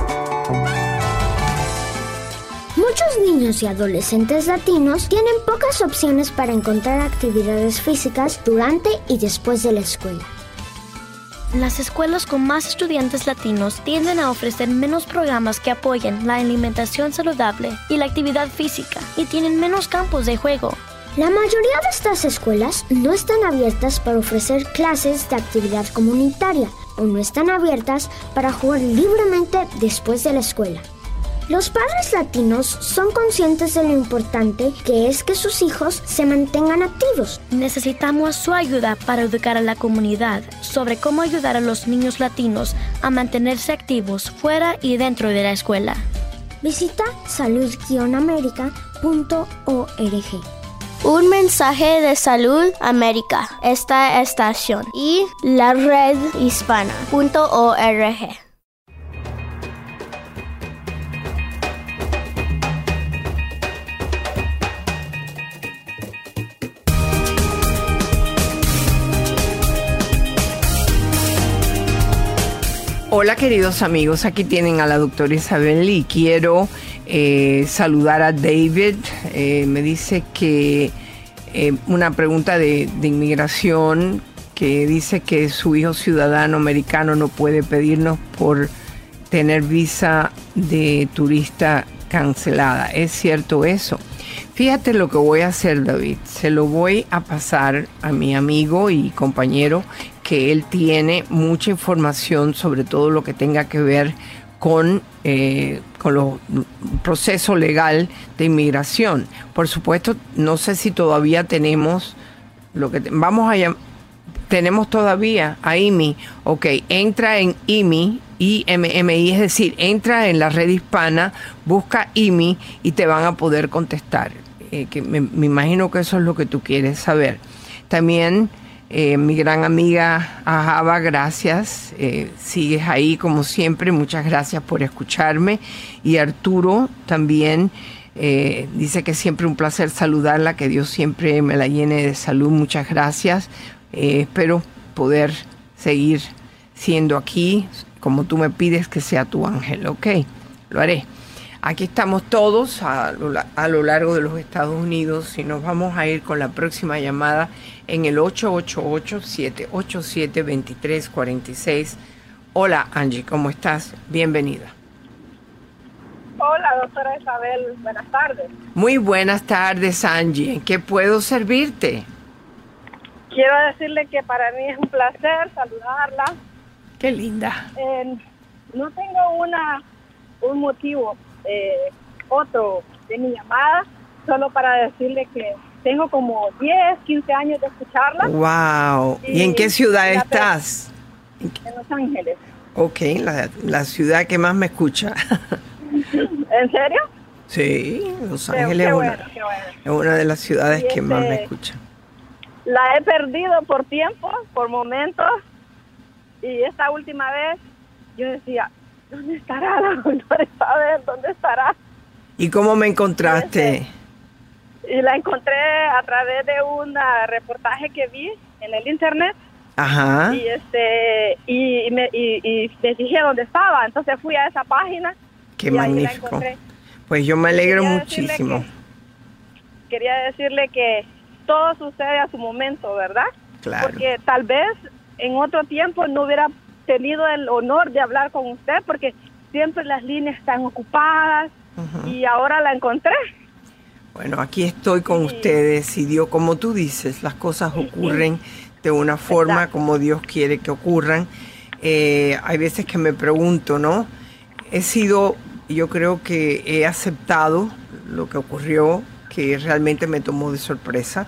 Muchos niños y adolescentes latinos tienen pocas opciones para encontrar actividades físicas durante y después de la escuela. Las escuelas con más estudiantes latinos tienden a ofrecer menos programas que apoyen la alimentación saludable y la actividad física y tienen menos campos de juego. La mayoría de estas escuelas no están abiertas para ofrecer clases de actividad comunitaria o no están abiertas para jugar libremente después de la escuela. Los padres latinos son conscientes de lo importante que es que sus hijos se mantengan activos. Necesitamos su ayuda para educar a la comunidad sobre cómo ayudar a los niños latinos a mantenerse activos fuera y dentro de la escuela. Visita salud-america.org. Un mensaje de Salud América, esta estación y la red hispana.org. Hola queridos amigos, aquí tienen a la doctora Isabel y quiero saludar a David. Me dice que una pregunta de inmigración, que dice que su hijo ciudadano americano no puede pedirnos por tener visa de turista cancelada. ¿Es cierto eso? Fíjate lo que voy a hacer, David. Se lo voy a pasar a mi amigo y compañero, que él tiene mucha información sobre todo lo que tenga que ver con el proceso legal de inmigración. Por supuesto, no sé si todavía tenemos lo que tenemos todavía a IMI. Ok, entra en IMI, IMMI, es decir, entra en la red hispana, busca IMI y te van a poder contestar. Que me imagino que eso es lo que tú quieres saber. También mi gran amiga Ajaba, gracias. Sigues ahí como siempre. Muchas gracias por escucharme. Y Arturo también dice que siempre un placer saludarla, que Dios siempre me la llene de salud. Muchas gracias. Espero poder seguir siendo aquí como tú me pides que sea tu ángel. Ok, lo haré. Aquí estamos todos a lo largo de los Estados Unidos y nos vamos a ir con la próxima llamada en el 888-787-2346. Hola Angie, ¿cómo estás? Bienvenida. Hola doctora Isabel, buenas tardes. Muy buenas tardes Angie, ¿en qué puedo servirte? Quiero decirle que para mí es un placer saludarla. Qué linda. No tengo un motivo otro de mi llamada, solo para decirle que tengo como 10, 15 años de escucharla. Wow. ¿Y en qué ciudad estás? En Los Ángeles. Ok, la ciudad que más me escucha. ¿En serio? Sí, Los Ángeles es una de las ciudades que más me escucha. La he perdido por tiempo, por momentos, y esta última vez yo decía, ¿dónde estará la doctora Isabel? ¿Dónde estará? ¿Y cómo me encontraste? Y la encontré a través de un reportaje que vi en el internet. Ajá. Y me fijé dónde estaba, entonces fui a esa página. Qué magnífico. Pues yo me alegro muchísimo. Quería decirle que todo sucede a su momento, ¿verdad? Claro. Porque tal vez en otro tiempo no hubiera tenido el honor de hablar con usted porque siempre las líneas están ocupadas. Y ahora la encontré. Bueno, aquí estoy con ustedes y Dios, como tú dices, las cosas ocurren de una forma como Dios quiere que ocurran. Hay veces que me pregunto, ¿no? Yo creo que he aceptado lo que ocurrió, que realmente me tomó de sorpresa,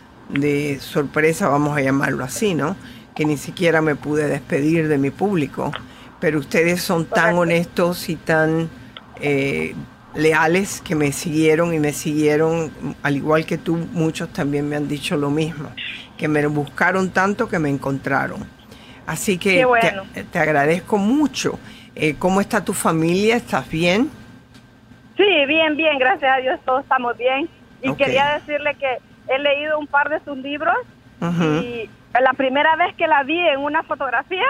vamos a llamarlo así, ¿no? Que ni siquiera me pude despedir de mi público, pero ustedes son tan honestos y tan leales que me siguieron, al igual que tú, muchos también me han dicho lo mismo, que me buscaron tanto que me encontraron. Así que bueno. te agradezco mucho. ¿Cómo está tu familia? ¿Estás bien? Sí, bien, gracias a Dios todos estamos bien. Y quería decirle que he leído un par de sus libros y la primera vez que la vi en una fotografía,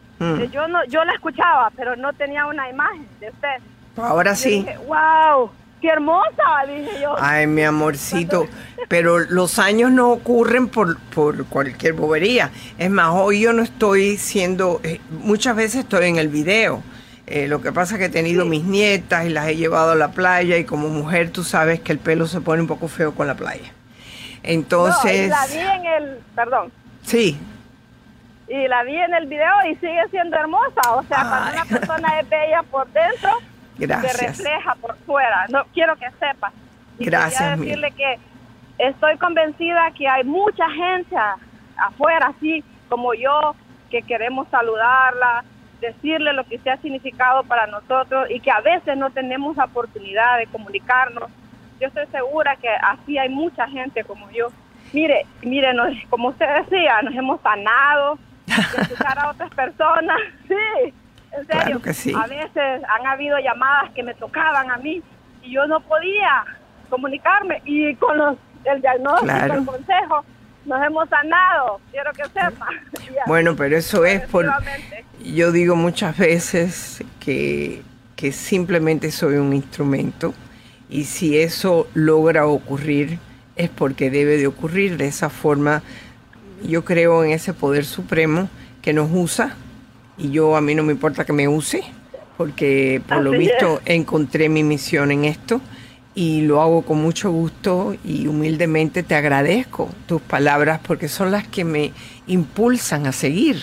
yo la escuchaba, pero no tenía una imagen de usted. Ahora sí. Dije, wow, qué hermosa, dije yo. Ay, mi amorcito, pero los años no ocurren por cualquier bobería. Es más, hoy yo no estoy muchas veces estoy en el video. Lo que pasa es que he tenido mis nietas y las he llevado a la playa y como mujer tú sabes que el pelo se pone un poco feo con la playa. Entonces... No, y la vi en el... Perdón. Sí. Y la vi en el video y sigue siendo hermosa. O sea, cuando una persona es bella por dentro, gracias, se refleja por fuera. No quiero que sepa. Y gracias, quería decirle que estoy convencida que hay mucha gente afuera, así como yo, que queremos saludarla, decirle lo que sea significado para nosotros y que a veces no tenemos la oportunidad de comunicarnos. Yo estoy segura que así hay mucha gente como yo. Mire, como usted decía, nos hemos sanado de escuchar a otras personas. Sí, en serio. Claro que sí. A veces han habido llamadas que me tocaban a mí y yo no podía comunicarme, y con el diagnóstico, claro, el consejo, nos hemos sanado, quiero que sepa. Bueno, pero eso es por... Yo digo muchas veces que simplemente soy un instrumento, y si eso logra ocurrir es porque debe de ocurrir de esa forma. Yo creo en ese poder supremo que nos usa, y a mí no me importa que me use, porque por lo visto encontré mi misión en esto, y lo hago con mucho gusto, y humildemente te agradezco tus palabras, porque son las que me impulsan a seguir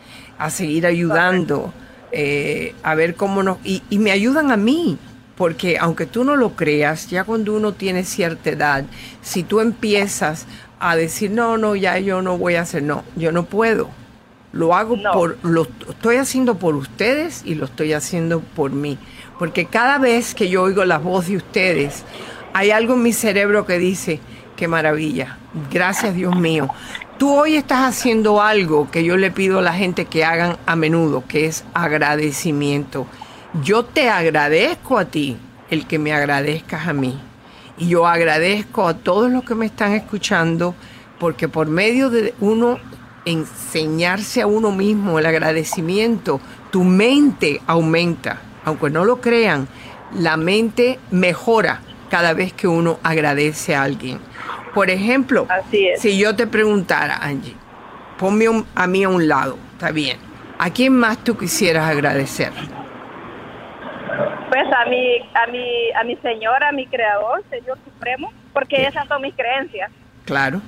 ayudando, a ver cómo nos... Y me ayudan a mí, porque aunque tú no lo creas, ya cuando uno tiene cierta edad, si tú empiezas a decir, no, ya yo no voy a hacer, no, yo no puedo. Lo hago lo estoy haciendo por ustedes y lo estoy haciendo por mí. Porque cada vez que yo oigo la voz de ustedes, hay algo en mi cerebro que dice, qué maravilla, gracias Dios mío. Tú hoy estás haciendo algo que yo le pido a la gente que hagan a menudo, que es agradecimiento. Yo te agradezco a ti, el que me agradezcas a mí. Y yo agradezco a todos los que me están escuchando, porque por medio de uno enseñarse a uno mismo el agradecimiento, tu mente aumenta. Aunque no lo crean, la mente mejora cada vez que uno agradece a alguien. Por ejemplo, si yo te preguntara, Angie, ponme a mí a un lado, está bien, ¿a quién más tú quisieras agradecer? Pues a mi Señor, a mi Creador, Señor Supremo, porque esas son mis creencias. Claro.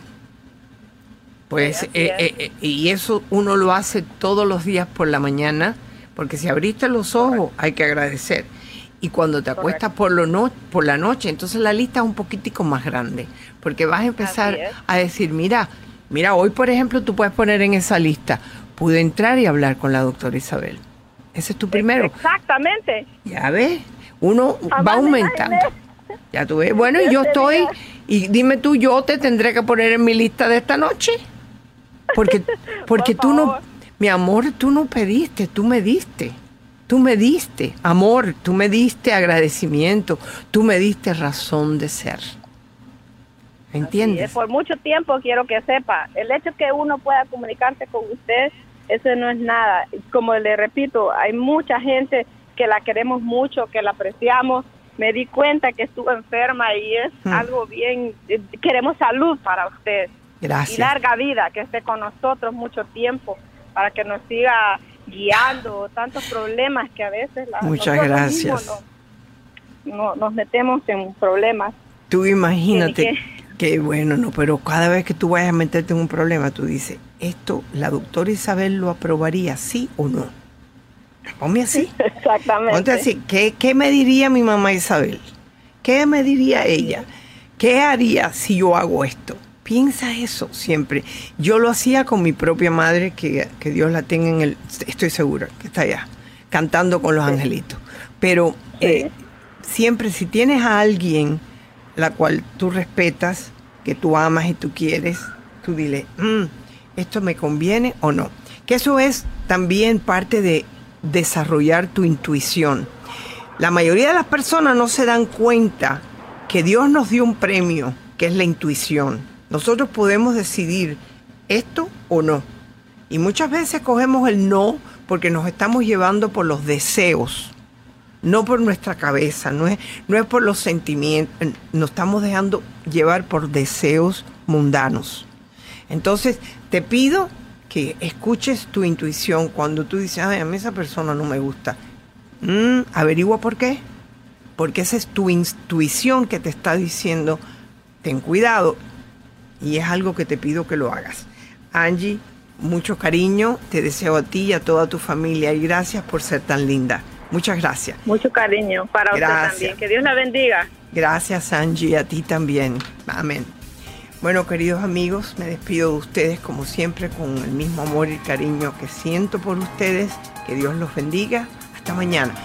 Pues, y eso uno lo hace todos los días por la mañana, porque si abriste los ojos hay que agradecer. Y cuando te acuestas por la noche, entonces la lista es un poquitico más grande, porque vas a empezar a decir, mira, hoy por ejemplo tú puedes poner en esa lista, pude entrar y hablar con la doctora Isabel. Ese es tu primero. Exactamente. Ya ves, uno va aumentando. Ya tú ves. Bueno, y yo estoy, y dime tú, yo te tendré que poner en mi lista de esta noche. Porque tú no, mi amor, tú no pediste, tú me diste. Tú me diste amor, tú me diste agradecimiento, tú me diste razón de ser. ¿Entiendes? Por mucho tiempo quiero que sepa, el hecho que uno pueda comunicarse con usted, eso no es nada. Como le repito, hay mucha gente que la queremos mucho, que la apreciamos. Me di cuenta que estuvo enferma y es algo bien, queremos salud para usted. Gracias. Y larga vida, que esté con nosotros mucho tiempo, para que nos siga guiando, tantos problemas que a veces muchas gracias. Nos metemos en problemas. Tú imagínate que bueno, no, pero cada vez que tú vayas a meterte en un problema, tú dices, esto, la doctora Isabel lo aprobaría, ¿sí o no? Ponme así. Exactamente. Ponte así, ¿qué me diría mi mamá Isabel? ¿Qué me diría ella? ¿Qué haría si yo hago esto? Piensa eso siempre. Yo lo hacía con mi propia madre, que Dios la tenga estoy segura que está allá, cantando con los angelitos. Pero siempre si tienes a alguien la cual tú respetas, que tú amas y tú quieres, tú dile, ¿esto me conviene o no? Que eso es también parte de desarrollar tu intuición. La mayoría de las personas no se dan cuenta que Dios nos dio un premio, que es la intuición. Nosotros podemos decidir esto o no. Y muchas veces cogemos el no porque nos estamos llevando por los deseos, no por nuestra cabeza, no es por los sentimientos, nos estamos dejando llevar por deseos mundanos. Entonces, te pido que escuches tu intuición cuando tú dices, ay, a mí esa persona no me gusta. Averigua por qué. Porque esa es tu intuición que te está diciendo, ten cuidado. y es algo que te pido que lo hagas. Angie, mucho cariño, te deseo a ti y a toda tu familia y gracias por ser tan linda. Muchas gracias. Mucho cariño para usted también. Que Dios la bendiga. Gracias, Angie, a ti también. Amén. Bueno, queridos amigos, me despido de ustedes como siempre con el mismo amor y cariño que siento por ustedes. Que Dios los bendiga. Hasta mañana.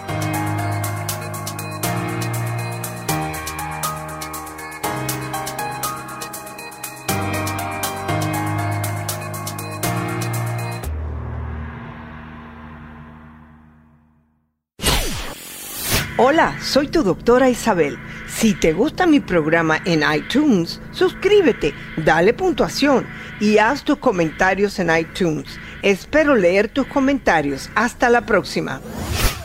Hola, soy tu doctora Isabel. Si te gusta mi programa en iTunes, suscríbete, dale puntuación y haz tus comentarios en iTunes. Espero leer tus comentarios. Hasta la próxima.